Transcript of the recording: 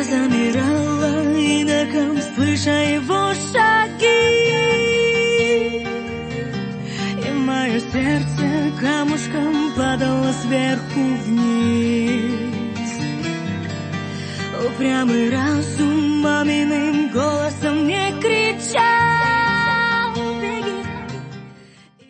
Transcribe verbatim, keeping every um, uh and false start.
замирала иноком, слыша его шаги. И мое сердце камушком падало сверху вниз. Упрямый разум маминым голосом мне кричал: